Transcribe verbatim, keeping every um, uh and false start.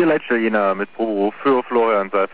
Hier Leitstelle Jena mit Proberuf für Florian Seifert.